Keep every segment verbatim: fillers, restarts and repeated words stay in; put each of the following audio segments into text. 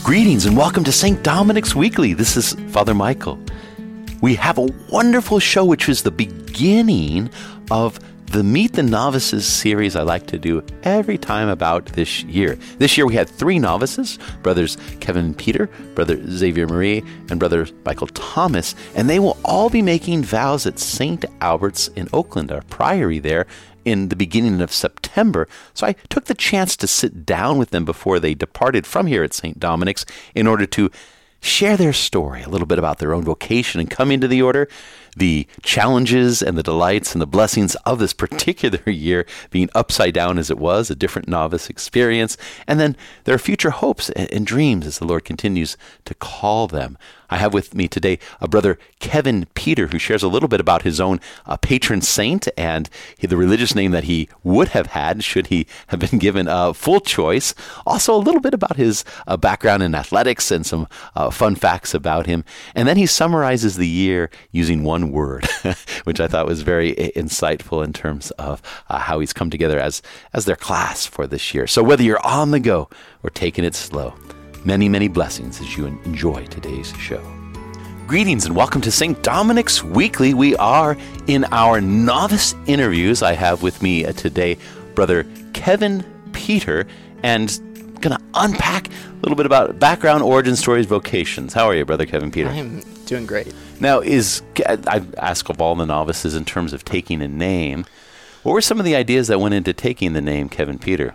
Greetings and welcome to Saint Dominic's Weekly. This is Father Michael. We have a wonderful show which is the beginning of the Meet the Novices series I like to do every time about this year. This year we had three novices, brothers Kevin and Peter, brother Xavier Marie, and brother Michael Thomas, and they will all be making vows at Saint Albert's in Oakland, our priory there, in the beginning of September. So I took the chance to sit down with them before they departed from here at Saint Dominic's in order to share their story, a little bit about their own vocation and coming to the order, the challenges and the delights and the blessings of this particular year being upside down as it was, a different novice experience, and then their future hopes and dreams as the Lord continues to call them. I have with me today a brother Kevin Peter, who shares a little bit about his own uh, patron saint and he, the religious name that he would have had should he have been given a full choice. Also a little bit about his uh, background in athletics and some uh, fun facts about him. And then he summarizes the year using one word, which I thought was very insightful in terms of uh, how he's come together as, as their class for this year. So whether you're on the go or taking it slow, many, many blessings as you enjoy today's show. Greetings and welcome to Saint Dominic's Weekly. We are in our novice interviews. I have with me uh, today Brother Kevin Peter, and going to unpack a little bit about background, origin stories, vocations. How are you, Brother Kevin Peter? I'm doing great. Now, is I ask of all the novices in terms of taking a name, what were some of the ideas that went into taking the name Kevin Peter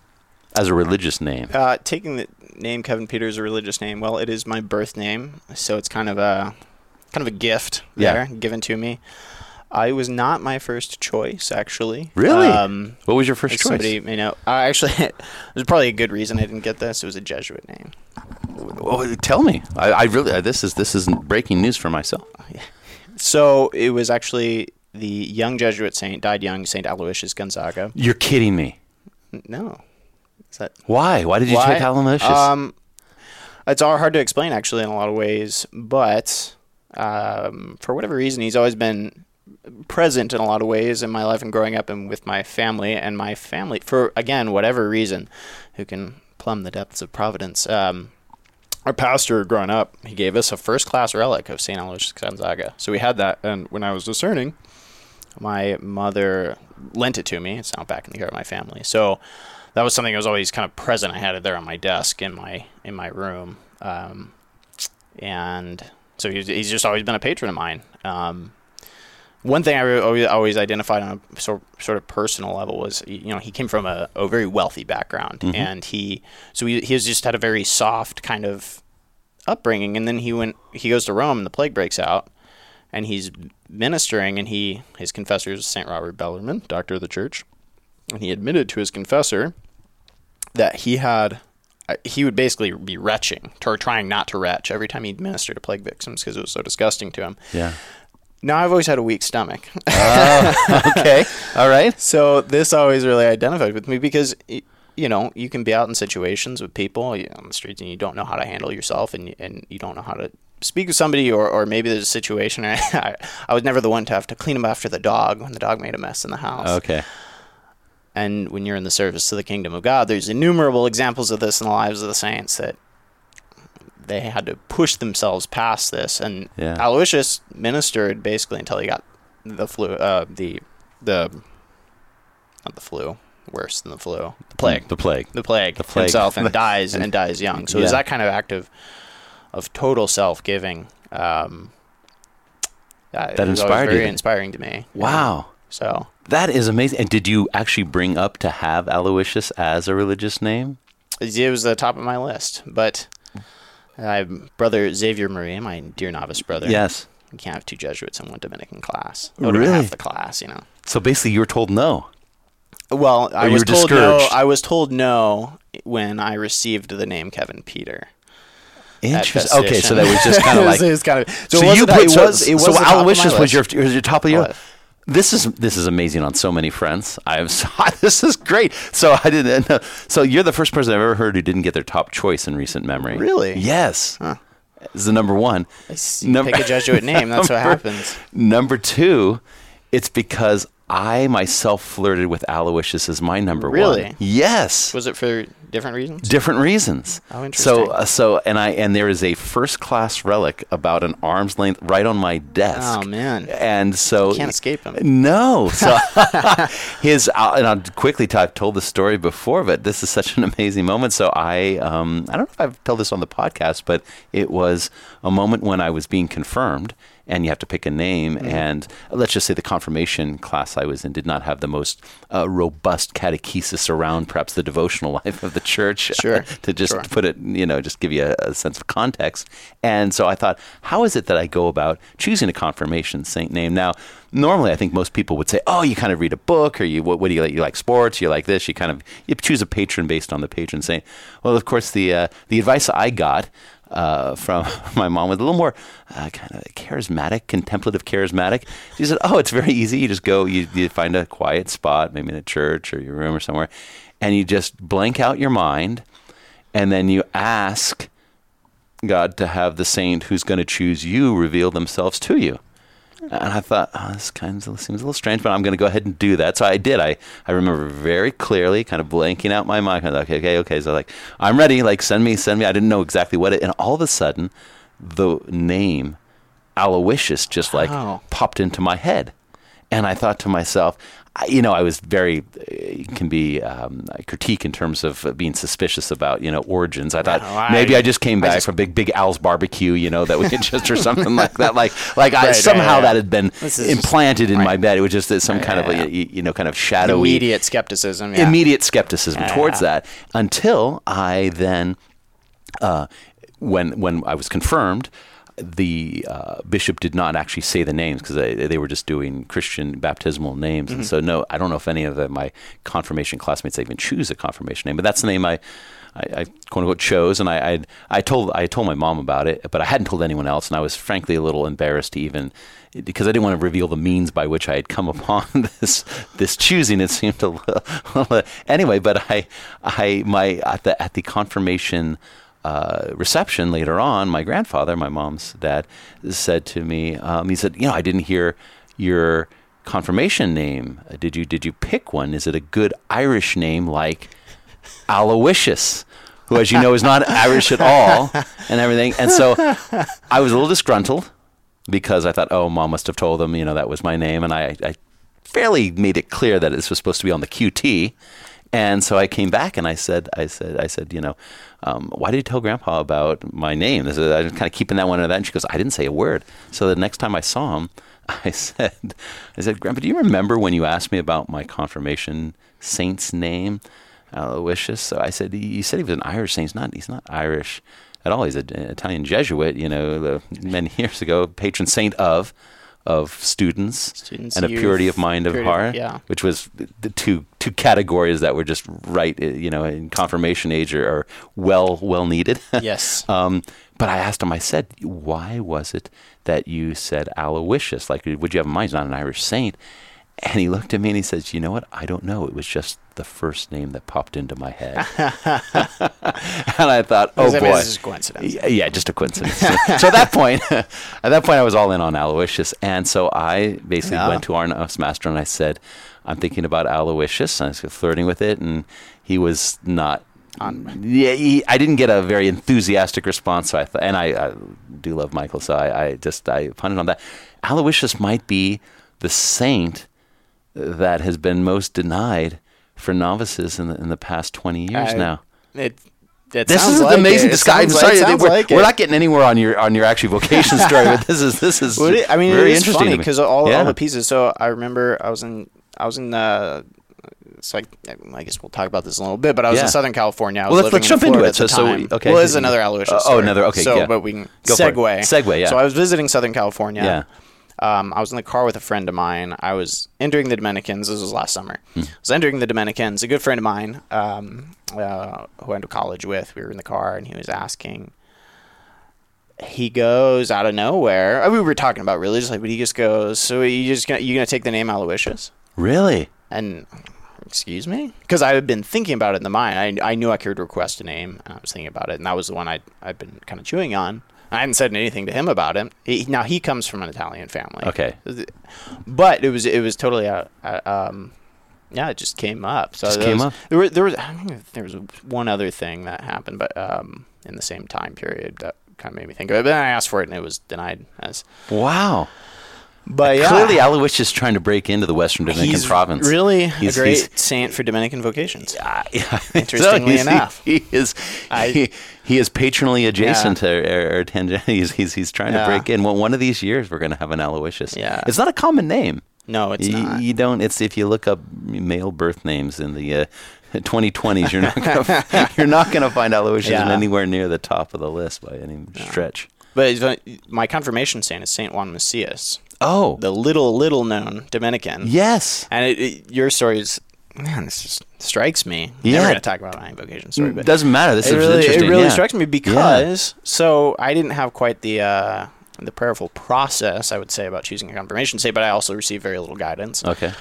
as a religious name? Uh, taking the name Kevin Peter as a religious name, well, it is my birth name, so it's kind of a kind of a gift there, yeah. given to me. Uh, it was not my first choice, actually. Really? Um, what was your first choice? Somebody, you know, uh, actually, there's probably a good reason I didn't get this. It was a Jesuit name. Well, tell me. I, I really this is this isn't breaking news for myself. So it was actually the young Jesuit saint, died young, Saint Aloysius Gonzaga. You're kidding me. No. Is that why? Why did you why? take Aloysius? Um, it's all hard to explain, actually, in a lot of ways. But um, for whatever reason, he's always been present in a lot of ways in my life and growing up and with my family. And my family, for, again, whatever reason, who can plumb the depths of providence. Um, our pastor, growing up, he gave us a first-class relic of Saint Aloysius Gonzaga. So we had that. And when I was discerning, my mother lent it to me. It's now back in the care of my family. So that was something that was always kind of present. I had it there on my desk in my in my room, um, and so he's, he's just always been a patron of mine. Um, one thing I re- always, always identified on a sort sort of personal level was, you know, he came from a, a very wealthy background, mm-hmm. and he so he he has just had a very soft kind of upbringing, and then he went he goes to Rome, and the plague breaks out, and he's ministering, and he his confessor is Saint Robert Bellarmine, doctor of the church. And he admitted to his confessor that he had, uh, he would basically be retching, or trying not to retch every time he'd minister to plague victims because it was so disgusting to him. Yeah. Now, I've always had a weak stomach. Oh, okay. All right. So this always really identified with me because, you know, you can be out in situations with people on the streets and you don't know how to handle yourself and, and you don't know how to speak with somebody, or, or maybe there's a situation. I, I was never the one to have to clean up after the dog when the dog made a mess in the house. Okay. And when you're in the service to the kingdom of God, there's innumerable examples of this in the lives of the saints that they had to push themselves past this. And yeah. Aloysius ministered basically until he got the flu, uh, the, the, not the flu, worse than the flu, the plague. The plague. The plague, the plague. himself, and dies and dies young. So yeah. it was that kind of act of, of total self-giving. Um, that that was inspired very you. inspiring to me. Wow. Yeah. So that is amazing. And did you actually bring up to have Aloysius as a religious name? It was the top of my list, but I, brother Xavier Marie, my dear novice brother. Yes. You can't have two Jesuits in one Dominican class. It would have been really? half the class, you know. So basically, you were told no. Well, I you was were told no. discouraged? I was told no when I received the name Kevin Peter. Interesting. Okay, so that was just kind of like. it was kind of. So, so it wasn't, you put it so, was. It was so the top Aloysius of my was your list. was your top of your. What? This is this is amazing on so many fronts. I have this is great. So I didn't know. So you're the first person I've ever heard who didn't get their top choice in recent memory. Really? Yes. Huh. Is the number one. Number, pick a Jesuit name. That's what happens. Number two, it's because I myself flirted with Aloysius as my number really? one. Yes. Was it for different reasons. Different reasons. Oh, interesting. So, uh, so, and I and there is a first class relic about an arm's length right on my desk. Oh man! And so you can't escape him. No. So his uh, and I'll quickly t- I've told the story before, but this is such an amazing moment. So I um I don't know if I've told this on the podcast, but it was a moment when I was being confirmed. And you have to pick a name. Mm-hmm. And let's just say the confirmation class I was in did not have the most uh, robust catechesis around perhaps the devotional life of the church. Sure. to just sure. put it, you know, just give you a, a sense of context. And so I thought, how is it that I go about choosing a confirmation saint name? Now, normally I think most people would say, oh, you kind of read a book, or you what, what do you like? You like sports, you like this. You kind of you choose a patron based on the patron saint. Well, of course, the uh, the advice I got Uh, from my mom was a little more uh, kind of charismatic, contemplative charismatic. She said, oh, it's very easy. You just go, you, you find a quiet spot, maybe in a church or your room or somewhere, and you just blank out your mind, and then you ask God to have the saint who's going to choose you reveal themselves to you. And I thought, oh, this kind of seems a little strange, but I'm going to go ahead and do that. So I did. I, I remember very clearly kind of blanking out my mind. I was like, okay, okay, okay. So like, I'm ready. Like, send me, send me. I didn't know exactly what it, and all of a sudden, the name Aloysius just like wow. popped into my head. And I thought to myself, I, you know, I was very, it can be um, a critique in terms of uh, being suspicious about, you know, origins. I thought no, I, maybe I just came back just, from Big Big Al's barbecue, you know, that we had just, or something like that. Like, like right, I, somehow right, right. that had been implanted just, in right. my bed. It was just some right, kind yeah, of, yeah. a, you know, kind of shadowy. Immediate skepticism. Yeah. Immediate skepticism yeah. towards that, until I then, uh, when when I was confirmed, the uh, bishop did not actually say the names, because they, they were just doing Christian baptismal names. Mm-hmm. And so, no, I don't know if any of the, my confirmation classmates even choose a confirmation name, but that's the name I, I, I quote unquote chose. And I, I, I told, I told my mom about it, but I hadn't told anyone else. And I was frankly a little embarrassed to even, because I didn't want to reveal the means by which I had come upon this, this choosing. It seemed a little, anyway, but I, I, my, at the, at the confirmation Uh, reception later on, my grandfather, my mom's dad, said to me, um, he said, you know, I didn't hear your confirmation name. Uh, did you did you pick one? Is it a good Irish name like Aloysius, who, as you know, is not Irish at all, and everything? And so I was a little disgruntled, because I thought, oh, Mom must have told them, you know, that was my name, and I, I fairly made it clear that this was supposed to be on the Q T. And so I came back and I said, I said, I said, you know, um, why did you tell Grandpa about my name? This is, I was kind of keeping that one under that. And she goes, I didn't say a word. So the next time I saw him, I said, I said, Grandpa, do you remember when you asked me about my confirmation saint's name, Aloysius? So I said, you said he was an Irish saint. He's not. He's not Irish at all. He's an Italian Jesuit. You know, uh, many years ago, patron saint of. of students, students and a youth, purity of mind of purity, heart, yeah. which was the two two categories that were just right, you know, in confirmation age are, are well well needed. Yes. um, but I asked him, I said, why was it that you said Aloysius? Like, would you have in mind? He's not an Irish saint. And he looked at me and he says, you know what? I don't know. It was just the first name that popped into my head. And I thought, oh, I boy. mean, this is coincidence. Yeah, just a coincidence. So at that point, at that point, I was all in on Aloysius. And so I basically Yeah. went to our master and I said, I'm thinking about Aloysius. And I was flirting with it. And he was not. On. Yeah, he, I didn't get a very enthusiastic response. So I th- and I, I do love Michael. So I, I just I punted on that. Aloysius might be the saint that has been most denied for novices in the, in the past twenty years I, now. It, it this sounds is like amazing. It. This It guy, I'm sounds sorry, like, sounds we're, like we're it. not getting anywhere on your on your actual vocation story, but this is this is Well, it, I mean, very it is interesting funny to me. because all, Yeah. all the pieces. So I remember I was in I was in uh, so I, I guess we'll talk about this in a little bit, but I was Yeah. in Southern California. I was Well, let's- living let's jump in into Florida it. So- at the so time. we- okay. Well, this is another Aloysius. Uh, oh, story. another- okay, So, yeah. but we can Go for it. segue. Segue, yeah. So I was visiting Southern California. Yeah. Um, I was in the car with a friend of mine. I was entering the Dominicans. This was last summer. Hmm. I was entering the Dominicans. A good friend of mine um, uh, who I went to college with, we were in the car, and he was asking. He goes out of nowhere. I mean, we were talking about religious, like, but he just goes, so you just gonna, you gonna take the name Aloysius? Really? And excuse me, because I had been thinking about it in the mind. I I knew I could request a name, and I was thinking about it, and that was the one I I'd been kind of chewing on. I hadn't said anything to him about it. He, now he comes from an Italian family. Okay. But it was it was totally a, a um Yeah, it just came up. So Just there came was, up? There was, there was, I think there was one other thing that happened, but um, in the same time period that kind of made me think of it. But then I asked for it, and it was denied. As Wow. But yeah, Clearly, Aloysius is trying to break into the Western Dominican he's province. really He's- a great he's- saint for Dominican vocations. Yeah, yeah. Interestingly So he's- enough. he, he is I- he, he is patronally adjacent Yeah. to or, or tangent. He's, he's he's trying Yeah. to break in. Well, one of these years we're going to have an Aloysius. Yeah. It's not a common name. No, it's you, not. You don't. It's if you look up male birth names in the uh, twenty twenties, you're not gonna, you're not going to find Aloysius Yeah. anywhere near the top of the list by any stretch. But it's- my confirmation saint is Saint Juan Macias, Oh, the little, little known Dominican. yes. And it, it, your story is, man, this just strikes me. Yeah. Never going to talk about my vocation story, but Doesn't matter. This it is really, interesting. it really yeah. strikes me because so I didn't have quite the uh, the prayerful process, I would say, about choosing a confirmation saint, but I also received very little guidance. Okay.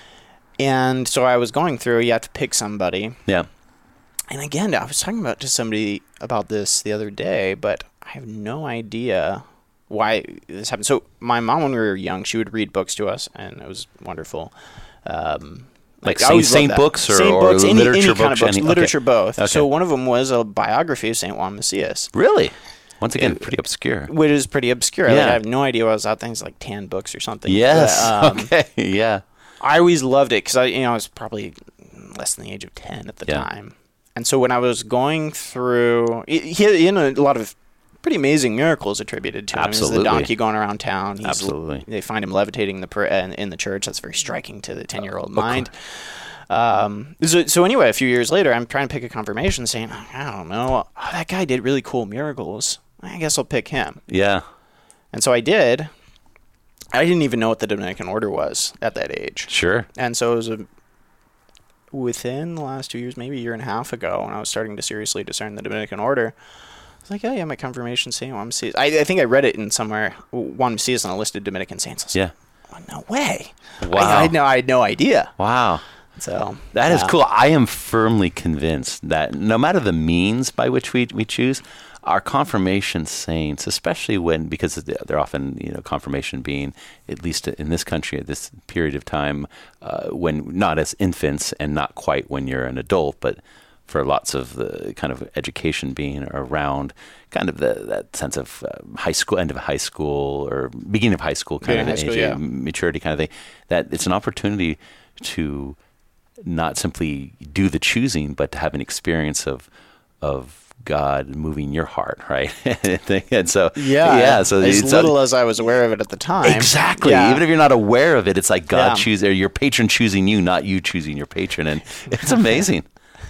And so I was going through. You have to pick somebody. Yeah. And again, I was talking about to somebody about this the other day, but I have no idea why this happened. So my mom, when we were young, she would read books to us, and it was wonderful. Um, Like I saint, always loved saint that. books or, Saint or books, any, literature any kind books? of books, any- literature okay. both. Okay. So one of them was a biography of Saint Juan Macias, Really? Once again, It- pretty obscure. which is pretty obscure. Like, Yeah. I have no idea what was out there. It's like ten books or something. Yes. But, um, okay. Yeah. I always loved it because I, you know, I was probably less than the age of ten at the Yeah. time, and so when I was going through, he, he had a lot of pretty amazing miracles attributed to him. He's Absolutely. the donkey going around town. He's, Absolutely. They find him levitating the per, in, in the church. That's very striking to the ten-year-old mind. Um, so, so anyway, a few years later, I'm trying to pick a confirmation, saying, I don't know, oh, that guy did really cool miracles. I guess I'll pick him. Yeah. And so I did. I didn't even know what the Dominican order was at that age. Sure. And so it was a, within the last two years, maybe a year and a half ago, when I was starting to seriously discern the Dominican order, I was like, oh yeah, my confirmation saint, Juan Macias. I, I think I read it in somewhere, Juan Macias on a list of Dominican saints. I was Yeah. like, oh, no way. Wow. I, I, had no, I had no idea. Wow. So That is yeah. cool. I am firmly convinced that no matter the means by which we, we choose, our confirmation saints, especially when, because they're often, you know, confirmation being, at least in this country at this period of time, uh, when not as infants and not quite when you're an adult, but for lots of the kind of education being around kind of the, that sense of uh, high school, end of high school or beginning of high school kind Beginning of of high age, school, yeah. maturity kind of thing, that it's an opportunity to not simply do the choosing, but to have an experience of of God moving your heart, right? And so, Yeah, yeah. So as it's little as I was aware of it at the time. exactly. Yeah. Even if you're not aware of it, it's like God Yeah. choose or your patron choosing you, not you choosing your patron, and it's amazing.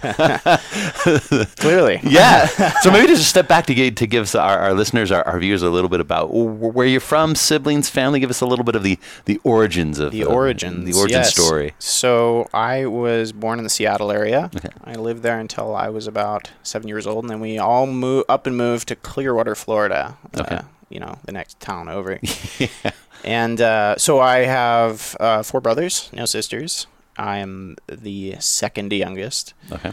Clearly. Yeah. So maybe just step back to get, to give our, our listeners, our, our viewers, a little bit about where you're from, siblings, family. Give us a little bit of the, the origins of The uh, origins. the origin yes. story. So I was born in the Seattle area. Okay. I lived there until I was about seven years old, and then we all moved up and moved to Clearwater, Florida. Okay. Uh, you know, the next town over. yeah. And uh, so I have uh, four brothers, no sisters. I am the second youngest. Okay.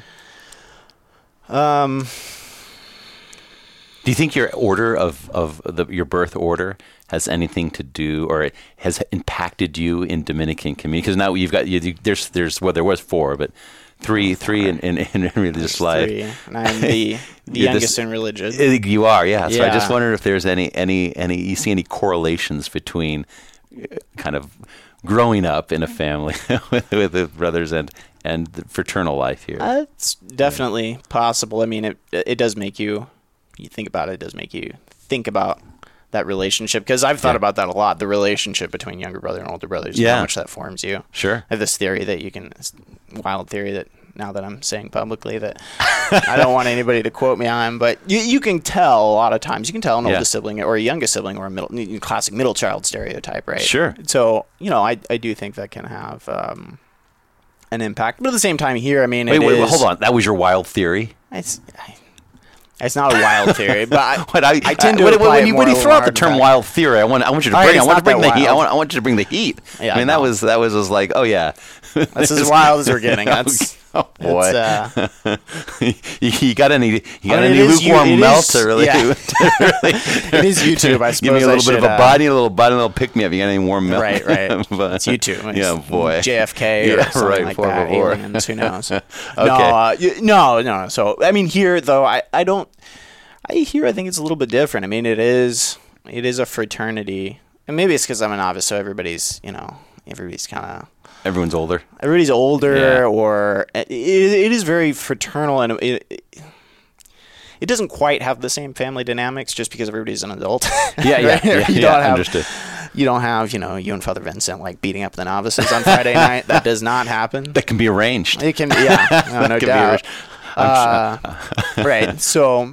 Um, Do you think your order of, of the, your birth order has anything to do, or it has impacted you in Dominican community? Because now you've got you, you, there's there's well there was four, but three three in, in, in religious life. three, and I'm the, the You're youngest this- in religion. Uh, You are, yeah. So I just Yeah. wondered if there's any any any you see any correlations between uh, kind of growing up in a family with, with the brothers and and the fraternal life here. Uh, it's definitely possible. I mean, it it does make you, you think about it, it does make you think about that relationship. Because I've thought Yeah. about that a lot, the relationship between younger brother and older brothers, and Yeah. how much that forms you. Sure. I have this theory that you can, this wild theory that now that I'm saying publicly that I don't want anybody to quote me on, but you you can tell a lot of times, you can tell an Yeah. oldest sibling or a youngest sibling or a middle, classic middle child stereotype, right? Sure. So, you know, I, I do think that can have um, an impact. But at the same time here, I mean, Wait, it wait, wait, is- hold on. That was your wild theory? It's, it's not a wild theory, but I, But I, I tend to when, apply when it you, more when you a throw out the hard term fact. wild theory, I want I want you to All bring right, I want to it's bring not the that heat. I wild. want I want you to bring the heat. Yeah, I mean that no. was that was was like, oh yeah. That's as wild as we're getting. That's Oh boy! Uh, you, you got any? You got I mean, any it is lukewarm you- it melt is- to really? yeah. to really It is YouTube, I Give me a suppose I little bit should, of a uh, body, a little body, a little pick me up. You got any warm milk? Right, right. But- It's YouTube. It's yeah, boy. J F K or Yeah, something right, like por that. favor. Aliens, who knows? Okay. No, uh, y- no, no. So I mean, here though, I, I don't. I here I think it's a little bit different. I mean, it is it is a fraternity, and maybe it's because I'm a novice, so everybody's you know everybody's kind of. Everyone's older. Everybody's older, Yeah. or it, it is very fraternal, and it, it it doesn't quite have the same family dynamics just because everybody's an adult. Yeah, yeah, Right? yeah, you yeah, don't have, understood. You don't have, you know, you and Father Vincent like beating up the novices on Friday night. That does not happen. That can be arranged. It can, be, yeah, no, no Can be doubt. arranged. Uh, right. So,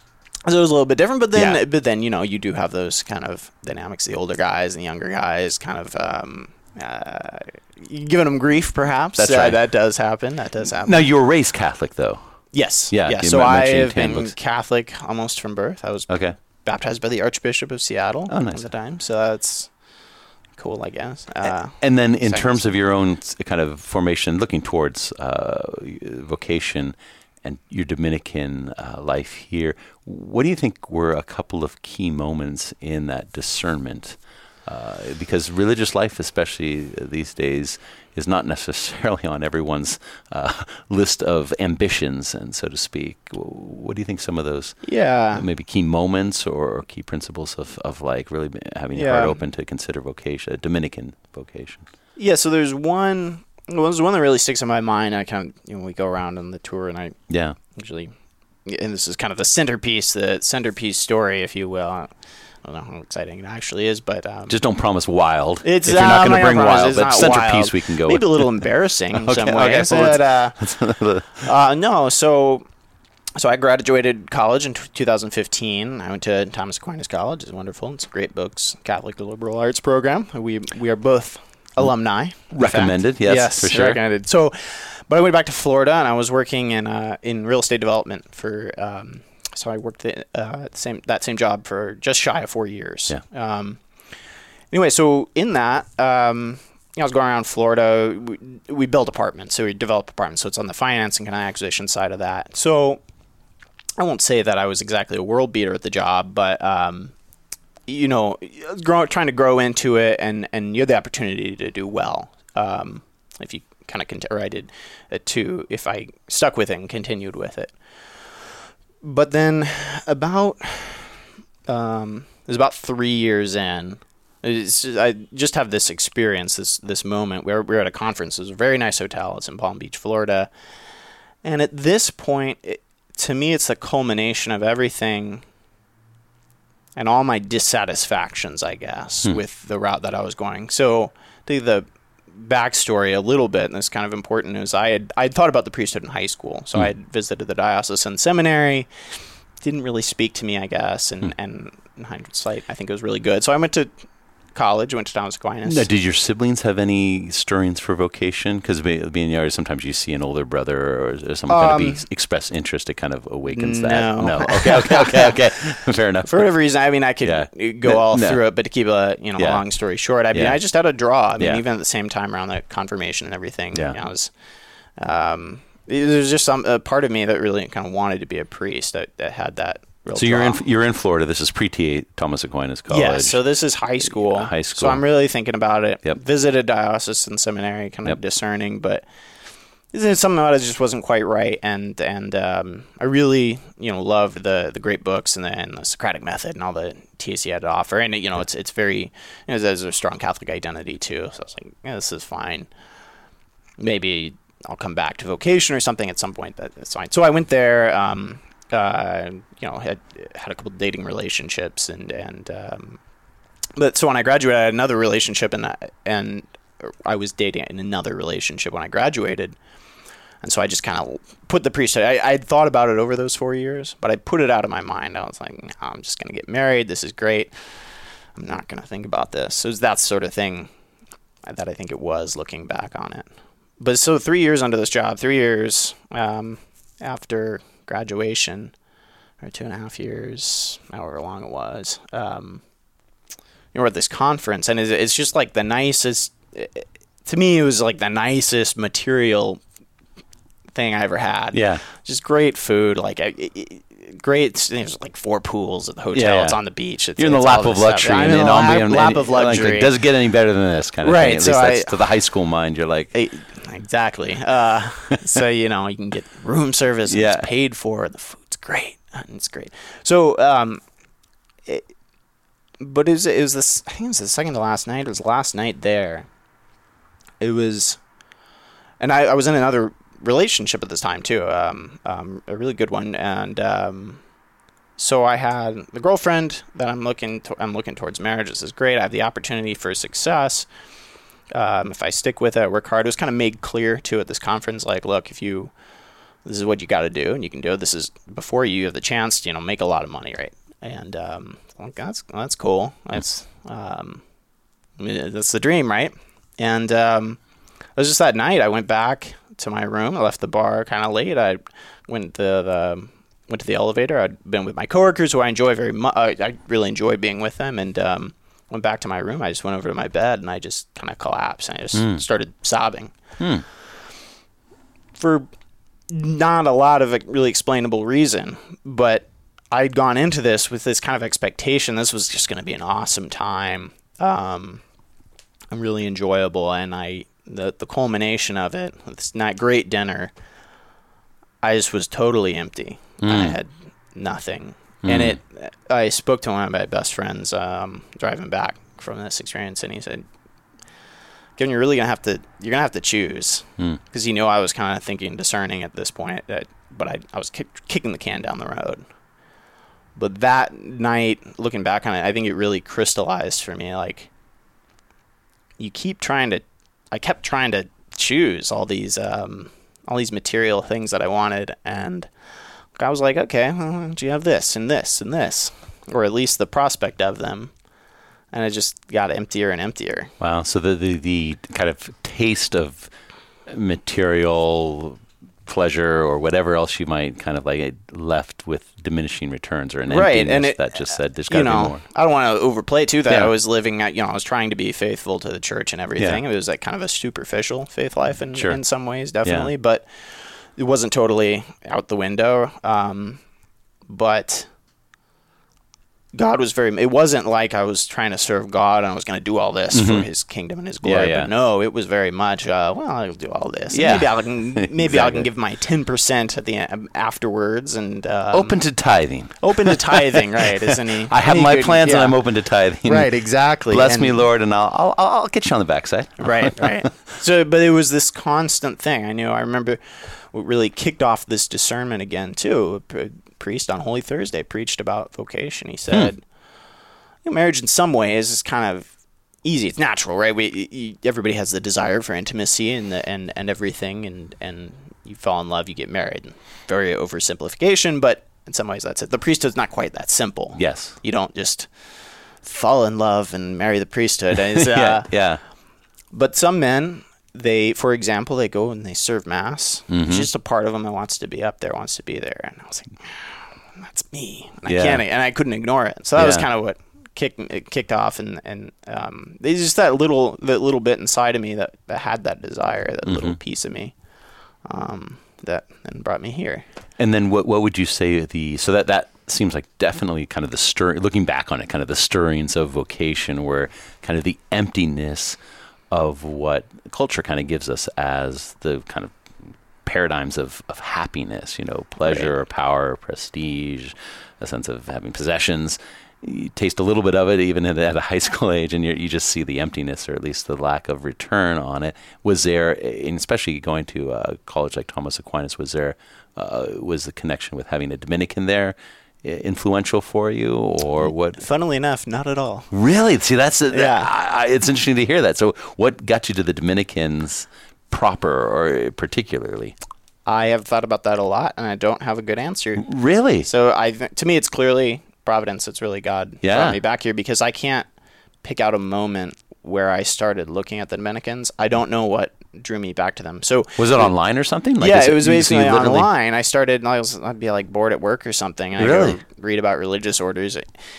so it was a little bit different, but then, Yeah. but then, you know, you do have those kind of dynamics: the older guys and the younger guys, kind of um, uh, giving them grief, perhaps. That's Uh, right. That does happen. That does happen. Now you were raised Catholic, though. Yes. Yeah, Yeah. you So men- I mentioned have in been books. Catholic almost from birth. I was Okay. baptized by the Archbishop of Seattle Oh, nice. at the time. So that's cool, I guess. Uh, And then, in Thanks. terms of your own s- kind of formation, looking towards uh, vocation and your Dominican uh, life here, what do you think were a couple of key moments in that discernment? Uh, because religious life, especially these days, is not necessarily on everyone's uh, list of ambitions, and so to speak. W- What do you think some of those yeah. maybe key moments or key principles of, of like really having your Yeah. heart open to consider vocation, a Dominican vocation? Yeah. So there's one. Well, there's one that really sticks in my mind. I kind of, you know, we go around on the tour, and I Yeah. usually, and this is kind of the centerpiece, the centerpiece story, if you will. I don't know how exciting it actually is, but um, Just don't promise wild. it's if you're not uh, going I'm to bring promise wild, it's but not centerpiece wild. we can go maybe with. a little embarrassing in Okay, some okay, ways. so but, uh, uh, no, so so I graduated college in t- two thousand fifteen. I went to Thomas Aquinas College. It's wonderful. It's great books, Catholic liberal arts program. We we are both alumni. in fact. Recommended, yes, for sure. recommended. So, but I went back to Florida, and I was working in uh, in real estate development for. Um, so I worked the uh, same that same job for just shy of four years. Yeah. Um, anyway, so in that, um, you know, I was going around Florida. We, we build apartments, so we develop apartments. So it's on the financing and acquisition side of that. So I won't say that I was exactly a world beater at the job, but um, you know, grow, trying to grow into it, and and you have the opportunity to do well. Um, if you kind of cont- or I did it too. If I stuck with it and continued with it. But then about um, it was about three years in. It's just, I just have this experience, this this moment where we were at a conference. It was a very nice hotel. It's in Palm Beach, Florida. And at this point, it, to me, it's the culmination of everything and all my dissatisfactions, I guess, Hmm. with the route that I was going. So the, the backstory a little bit, and this is kind of important, is I had I had thought about the priesthood in high school. So Hmm. I had visited the diocesan seminary. Didn't really speak to me, I guess, and, Hmm. and in hindsight, I think it was really good. So I went to college, went to Thomas Aquinas. Now, did your siblings have any stirrings for vocation? Because being young, sometimes you see an older brother or, or someone kind Um, of be, express interest. It kind of awakens no. that. No. Okay. Okay. Okay. Okay. Fair enough. For whatever reason, I mean, I could Yeah. go No, all no. through it, but to keep a you know Yeah. long story short, I mean, Yeah. I just had a draw. I mean, Yeah. even at the same time around the confirmation and everything, Yeah. I was. Um, there's just some a part of me that really kind of wanted to be a priest that, that had that. Real So you're in draw. you're in Florida. This is pre-T A Thomas Aquinas College. Yeah, so this is high school. Uh, high So school. I'm really thinking about it. Yep. Visited diocesan seminary, kind of Yep. discerning, but this is something that just wasn't quite right. And and um, I really you know loved the the great books and the, and the Socratic method and all the T A C had to offer. And you know it's it's very you know, there's a strong Catholic identity too. So I was like, yeah, this is fine. Maybe I'll come back to vocation or something at some point. That, that's fine. So I went there. Um, uh, you know, had had a couple dating relationships and and um, but so when I graduated, I had another relationship and that, and I was dating in another relationship when I graduated, and so I just kind of put the priesthood. I I had thought about it over those four years, but I put it out of my mind. I was like, no, I'm just gonna get married. This is great. I'm not gonna think about this. So it was that sort of thing that I think it was looking back on it. But so three years under this job, three years um, after graduation, or two and a half years, however long it was, um, you know, we're at this conference, and it's, it's just like the nicest, to me, it was like the nicest material thing I ever had. Yeah. Just great food. Like, I, it, great. There's like four pools at the hotel. Yeah, yeah. It's on the beach. It's, You're in the it's lap all of this luxury. stuff. I'm and in then the lap, and- lap and- of like, luxury. like, does it get any better than this kind of Right, thing? At so least that's I- to the high school mind. You're like, Hey, exactly. Uh, so, you know, you can get room service. And Yeah. It's paid for. The food's great. It's great. So, um, it, but it was, it was this, I think it was the second to last night. It was the last night there. It was, and I, I was in another relationship at this time too, um, um, a really good one. And, um, so I had the girlfriend that I'm looking, to, I'm looking towards marriage. This is great. I have the opportunity for success. Um, if I stick with it, work hard. It was kind of made clear too at this conference, like, look, if you, this is what you got to do, and you can do it. This is before you have the chance to, you know, make a lot of money, right? And um, well, that's that's cool. That's um, I mean, that's the dream, right? And um, it was just that night. I went back to my room. I left the bar kind of late. I went to the went to the elevator. I'd been with my coworkers, who I enjoy very much. I, I really enjoy being with them, and um, went back to my room. I just went over to my bed, and I just kind of collapsed. And I just mm. started sobbing. Mm. For not a lot of a really explainable reason, but I'd gone into this with this kind of expectation. This was just going to be an awesome time, um, and really enjoyable. And I, the the culmination of it, this not great dinner, I just was totally empty. Mm. I had nothing, mm. and it. I spoke to one of my best friends um, driving back from this experience, and he said, Kevin, you're really gonna have to you're gonna have to choose, because mm. you know I was kind of thinking discerning at this point, that, but I I was kick, kicking the can down the road. But that night, looking back on it, I think it really crystallized for me. Like, you keep trying to, I kept trying to choose all these um, all these material things that I wanted, and I was like, okay, well, you have this and this and this, or at least the prospect of them. And it just got emptier and emptier. Wow. So the, the, the kind of taste of material pleasure or whatever else you might kind of like left with diminishing returns or an right. emptiness and it, that just said there's got to you know, be more. I don't want to overplay too that yeah. I was living at, you know, I was trying to be faithful to the church and everything. Yeah. It was like kind of a superficial faith life in, sure. in some ways, definitely. Yeah. But it wasn't totally out the window. Um, but God was very, it wasn't like I was trying to serve God and I was going to do all this mm-hmm. for his kingdom and his glory. Yeah, yeah. But no, it was very much, uh, well, I'll do all this. Yeah. Maybe I can, maybe exactly. I can give my ten percent at the end, afterwards. And um, open to tithing. Open to tithing, right. Is any, I have any my good, plans yeah. and I'm open to tithing. Right, exactly. Bless and, me, Lord, and I'll, I'll, I'll get you on the backside. Right, right. So, but it was this constant thing. I knew, I remember what really kicked off this discernment again, too. A priest on Holy Thursday preached about vocation. He said, hmm. you know, marriage in some ways is kind of easy. It's natural, right? We you, everybody has the desire for intimacy and the, and and everything, and and you fall in love, you get married. Very oversimplification, but in some ways that's it. The priesthood's not quite that simple. Yes, you don't just fall in love and marry the priesthood. It's, uh, yeah, yeah. But some men, they, for example, they go and they serve mass. Mm-hmm. It's just a part of them that wants to be up there, wants to be there, and I was like, that's me, and yeah. I can't, and I couldn't ignore it. So that yeah. was kind of what kicked it kicked off, and and um, it's just that little that little bit inside of me that, that had that desire, that mm-hmm. little piece of me, um, that then brought me here. And then what what would you say the so that that seems like definitely kind of the stir looking back on it, kind of the stirrings of vocation, where kind of the emptiness of what culture kind of gives us as the kind of paradigms of, of happiness, you know, pleasure, right. or power, or prestige, a sense of having possessions. You taste a little bit of it even at, at a high school age, and you you just see the emptiness, or at least the lack of return on it. Was there, and especially going to a college like Thomas Aquinas, was there uh, was the connection with having a Dominican there influential for you, or what? Funnily enough, not at all. Really? See, that's a, yeah. I, it's interesting to hear that. So, what got you to the Dominicans proper, or particularly? I have thought about that a lot, and I don't have a good answer. Really? So, I th- to me, it's clearly providence. It's really God yeah. brought me back here, because I can't pick out a moment where I started looking at the Dominicans. I don't know what drew me back to them. So was it online or something? Like, yeah, it, it was basically online. I started, I was, I'd be like bored at work or something. And really? I'd read about religious orders.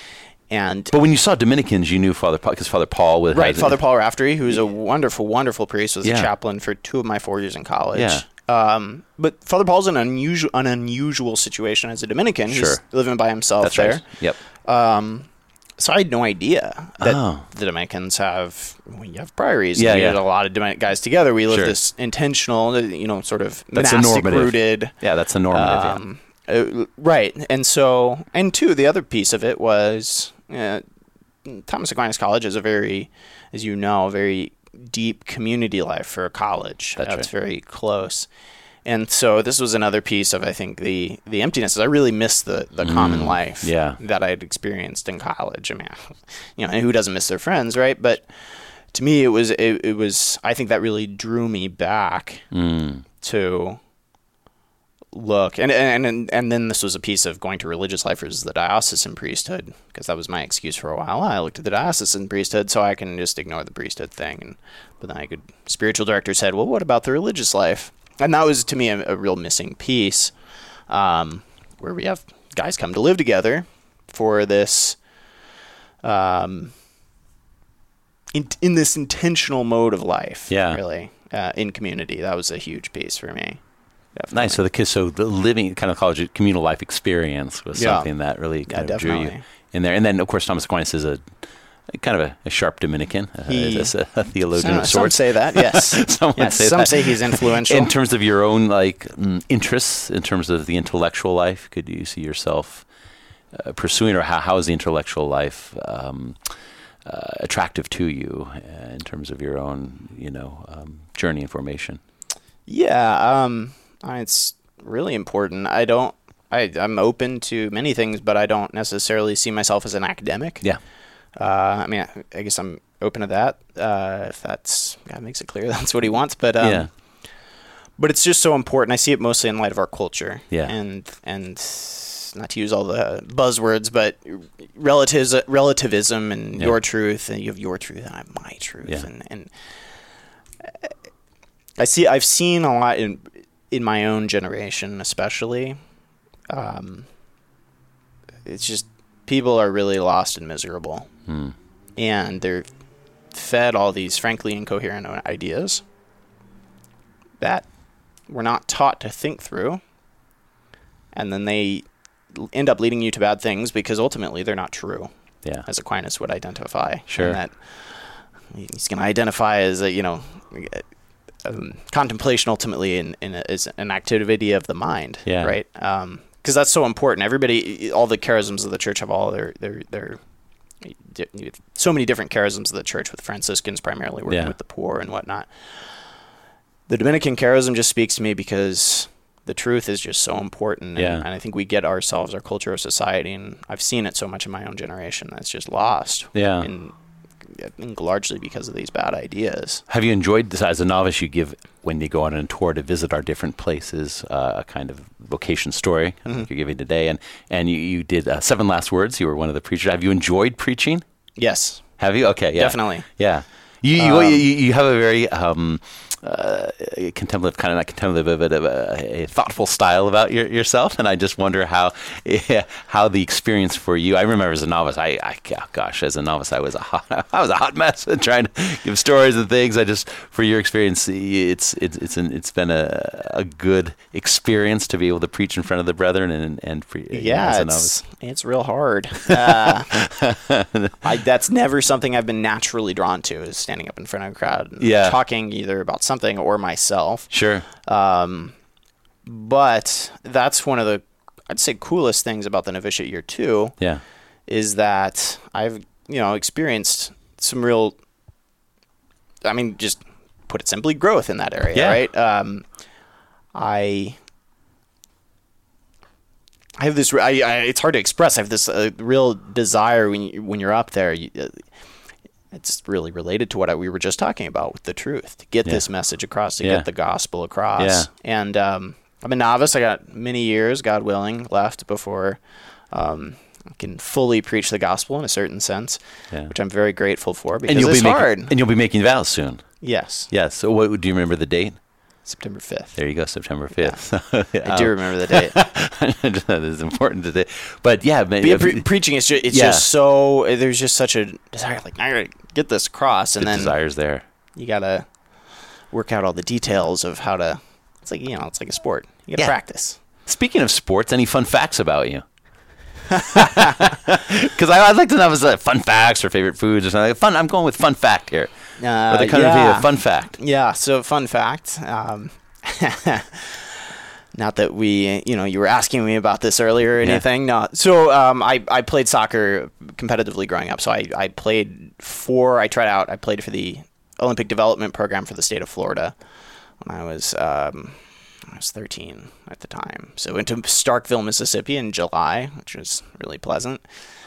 And but when you saw Dominicans, you knew Father Paul, because Father Paul was right. Father Paul Raftery, who's a wonderful, wonderful priest, was yeah. a chaplain for two of my four years in college. Yeah. Um, but Father Paul's an unusual, an unusual situation as a Dominican. Sure. He's living by himself That's there. right. Yep. Um, so I had no idea that Oh. the Dominicans have, well, you have priories. Yeah, you yeah. get a lot of Dominican guys together. We live Sure. this intentional, you know, sort of That's a monastic normative. rooted. Yeah, that's a normative. yeah. Um, uh, right. And so, and two, the other piece of it was uh, Thomas Aquinas College is a very, as you know, very deep community life for a college. That's That's right. very close. And so this was another piece of, I think, the, the emptiness. I really missed the, the common life yeah. that I had experienced in college. I mean, you know, and who doesn't miss their friends, right? But to me, it was, it, it was, I think that really drew me back Mm. to look. And, and, and, and then this was a piece of going to religious life versus the diocesan priesthood, because that was my excuse for a while. I looked at the diocesan priesthood so I can just ignore the priesthood thing. And, but then I could, spiritual director said, well, what about the religious life? And that was, to me, a, a real missing piece, um, where we have guys come to live together for this, um, in, in this intentional mode of life, Yeah. really, uh, in community. That was a huge piece for me. Definitely. Nice. So the kids, so the living kind of college communal life experience was Yeah. something that really kind Yeah, of drew you definitely. in there. And then, of course, Thomas Aquinas is a kind of a, a sharp Dominican, uh, He- is a, a theologian Some, of some sorts. say that, yes. Some would Yes, say some that. say he's influential. In terms of your own like mm, interests, in terms of the intellectual life, could you see yourself uh, pursuing, or how, how is the intellectual life um, uh, attractive to you uh, in terms of your own, you know, um, journey and formation? Yeah, um, I- it's really important. I don't. I, I'm open to many things, but I don't necessarily see myself as an academic. Yeah. Uh, I mean, I, I guess I'm open to that. Uh, if that's God makes it clear that's what he wants, but um, Yeah. But it's just so important. I see it mostly in light of our culture. Yeah. And and not to use all the buzzwords, but relatives, relativism and Yeah. your truth, and you have your truth, and I have my truth, Yeah. and and I see. I've seen a lot in in my own generation, especially. Um, it's just people are really lost and miserable, Hmm. and they're fed all these frankly incoherent ideas that we're not taught to think through, and then they l- end up leading you to bad things because ultimately they're not true, Yeah. as Aquinas would identify. Sure. And that he's going to identify as a, you know, um, contemplation ultimately in, in a, is an activity of the mind, Yeah. right? Um, because that's so important. Everybody, all the charisms of the church have all their their their di- so many different charisms of the church, with Franciscans primarily working Yeah. with the poor and whatnot. The Dominican charism just speaks to me because the truth is just so important, and, Yeah. and I think we get ourselves, our culture, our society, and I've seen it so much in my own generation that's just lost. Yeah. And I think largely because of these bad ideas. Have you enjoyed this as a novice? You give when you go on a tour to visit our different places, uh, a kind of vocation story Mm-hmm. like you're giving today, and and you, you did uh, Seven Last Words. You were one of the preachers. Have you enjoyed preaching? Yes, Have you? Okay, yeah, definitely. yeah. You you, Um, you you have a very um, uh, contemplative, kind of not contemplative, but a, a thoughtful style about your, yourself, and I just wonder how yeah, how the experience for you. I remember as a novice, I, I oh gosh, as a novice, I was a hot, I was a hot mess trying to give stories and things. I just for your experience, it's it's it's an, it's been a a good experience to be able to preach in front of the brethren and and for, you know, Yeah, as a it's it's real hard. Uh, I, that's never something I've been naturally drawn to, is standing up in front of a crowd and Yeah. talking either about something or myself. Sure. Um, but that's one of the, I'd say, coolest things about the novitiate year too, Yeah. is that I've, you know, experienced some real, I mean, just put it simply, growth in that area, Yeah. right? Um, I, I have this, I, I, it's hard to express. I have this uh, real desire when you, when you're up there, you, uh, it's really related to what I, we were just talking about with the truth, to get Yeah. this message across, to Yeah. get the gospel across. Yeah. And um, I'm a novice. I got many years, God willing, left before um, I can fully preach the gospel in a certain sense, Yeah. which I'm very grateful for, because And you'll it's be making, hard. and you'll be making vows soon. Yes, Yes. So, what do you remember the date? September fifth. There you go, September fifth. I do remember the date. That is important today. But yeah, But maybe, yeah, pre- preaching is just, it's Yeah. just so, there's just such a desire, like, I gotta get this across, and the then desire's there. you gotta work out all the details of how to it's like, you know, it's like a sport. You got to Yeah. practice. Speaking of sports, any fun facts about you? Because I'd like to know if it's uh, fun facts or favorite foods or something. Fun. I'm going with fun fact here. Uh, Or the kind yeah. of a fun fact. Yeah, so fun fact. Um, not that we, you know, you were asking me about this earlier or Yeah. anything. No. So um, I, I played soccer competitively growing up. So I, I played for, I tried out, I played for the Olympic Development Program for the state of Florida when I was, um, I was thirteen at the time. So went to Starkville, Mississippi in July, which was really pleasant.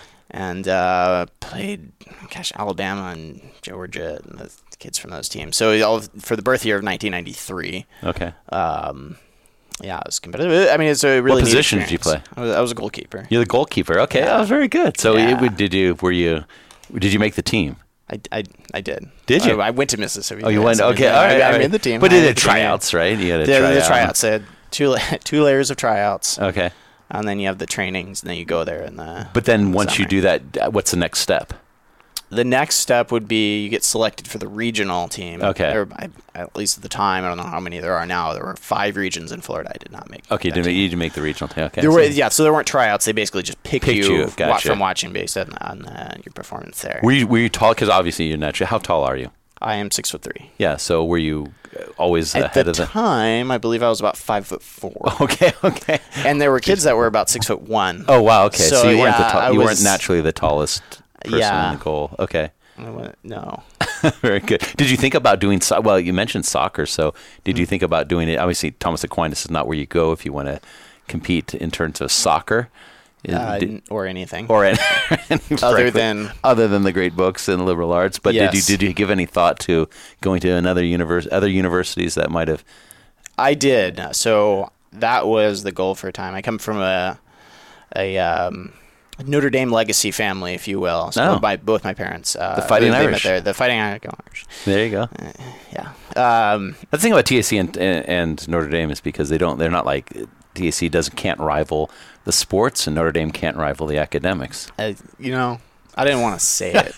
And uh, played, gosh, Alabama and Georgia and the kids from those teams. So all for the birth year of nineteen ninety-three. Okay. Um, yeah, it was competitive. I mean, it's a really What neat position did you experience. I was, I was a goalkeeper. You're the goalkeeper. Okay, Yeah. that was very good. So, Yeah. it would- did you? Were you? Did you make the team? I, I, I did. Did you? I, I went to Mississippi. Oh, you yeah, went. so Okay, I, all right. I, all right. made the team. But I did made it the team, yeah. tryouts, right? You had a The, tryout. the tryouts. They had two la- two layers of tryouts, Okay. and then you have the trainings, and then you go there in the. But then in the once you summer. do that, what's the next step? The next step would be you get selected for the regional team. Okay. Or I, at least at the time, I don't know how many there are now. There were five regions in Florida. I did not make. Okay, that did team. you did make the regional team? Okay. There so- were, yeah, so there weren't tryouts. They basically just picked, Picked you, you, wa- gotcha. from watching based on, on uh, your performance there. Were you were you tall? Because obviously you're natural. How tall are you? I am six foot three. Yeah. So were you uh, always At ahead the of the? time, I believe I was about five foot four, Okay. Okay. and there were kids that were about six foot one. Oh wow. Okay. So, So, you weren't the yeah, tall, I you was- weren't naturally the tallest person Yeah. in the goal. Okay. I went, no. Very good. Did you think about doing so- well? You mentioned soccer, so did Mm. you think about doing it? Obviously, Thomas Aquinas is not where you go if you want to compete in terms of soccer, Is- Uh, did- n- or anything. or any, Other frankly, than- other than the great books and liberal arts. But did you Yes. did you give any thought to going to another univers- other universities that might have? I did. So that was the goal for a time. I come from a a um, Notre Dame legacy family, if you will. So Oh. my, both my parents. Uh, The Fighting they- they met Irish. there. The Fighting Irish. There you go. Yeah. Um, The thing about T A C and, and, and Notre Dame is because they don't. They're not like T A C doesn't can't rival the sports, and Notre Dame can't rival the academics. I, you know, I didn't want to say it.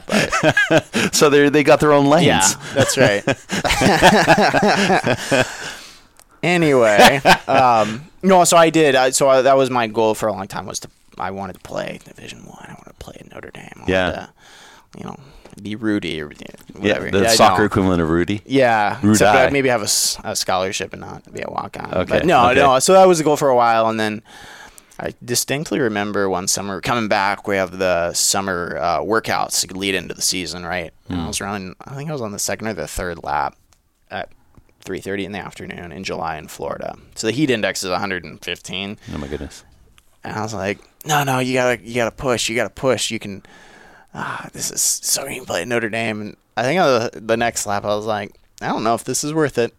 But So they they got their own lanes. yeah, that's right. Anyway, um, no, so I did. I, so I, that was my goal for a long time was to. I wanted to play Division One. I. I wanted to play at Notre Dame. I wanted Yeah. to, you know, be Rudy or you know, Yeah, whatever. the Yeah, soccer no. equivalent of Rudy. Yeah, Rudy. except I'd maybe have a, s- a scholarship and not be a walk-on. Okay, But no, okay. no. So that was the goal for a while, and then I distinctly remember one summer coming back. We have the summer uh, workouts to lead into the season, right? And I was running. I think I was on the second or the third lap at three thirty in the afternoon in July in Florida. So the heat index is one hundred fifteen, Oh my goodness. and I was like, "No, no, you gotta, you gotta push. You gotta push. You can. Ah, this is so you can play at Notre Dame." And I think on the, the next lap, I was like, "I don't know if this is worth it."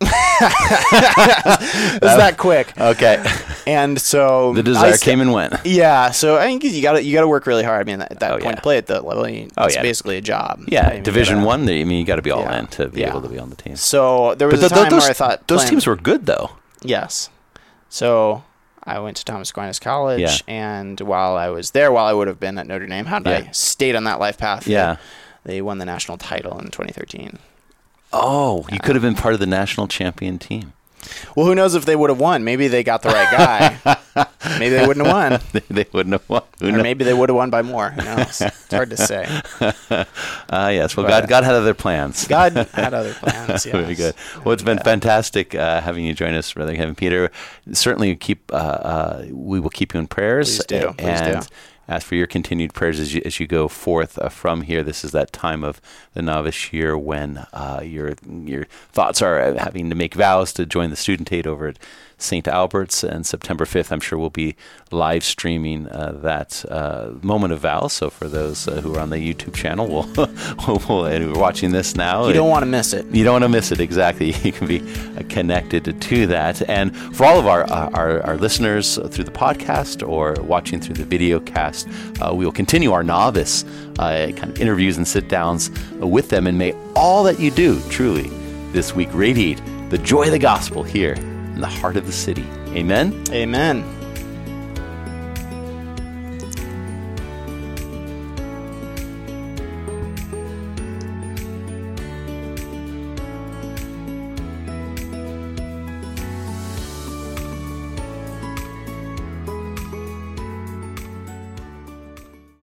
It was that quick. Okay. And so The I desire st- came and went. Yeah, so I think you got to you got to work really hard. I mean, at that Oh, point, yeah. to play at that level, you, Oh, it's yeah. basically a job. I Yeah, mean, you Division gotta- One. I mean, you got to be all Yeah. in to be Yeah. able to be on the team. So there was But a th- time those where I thought those playing- teams were good though. Yes. So I went to Thomas Aquinas College, Yeah. and while I was there, while I would have been at Notre Dame, had Yeah. I stayed on that life path, Yeah. they, they won the national title in twenty thirteen. Oh, you could have been part of the national champion team. Well, who knows if they would have won? Maybe they got the right guy. Maybe they wouldn't have won. they, they wouldn't have won. Who Or knows? maybe they would have won by more. Who knows? It's hard to say. Ah, yes. Well, But, God, God had other plans. God had other plans. Yes. Very good. Well, it's been fantastic uh, having you join us, Brother Kevin Peter. Certainly, keep. Uh, uh, we will keep you in prayers. Please do. Please and do. ask for your continued prayers as you as you go forth uh, from here. This is that time of the novice year when uh, your your thoughts are uh, having to make vows to join the student aid over at Saint Albert's, and September fifth, I'm sure we'll be live streaming uh, that uh, moment of vows. So for those uh, who are on the YouTube channel, we'll, we'll, and who are watching this now, You don't want to miss it. you don't want to miss it. Exactly. You can be uh, connected to that. And for all of our uh, our, our listeners uh, through the podcast or watching through the video cast, uh, we will continue our novice uh, kind of interviews and sit downs uh, with them. And may all that you do truly this week radiate the joy of the gospel here in the heart of the city. Amen. Amen.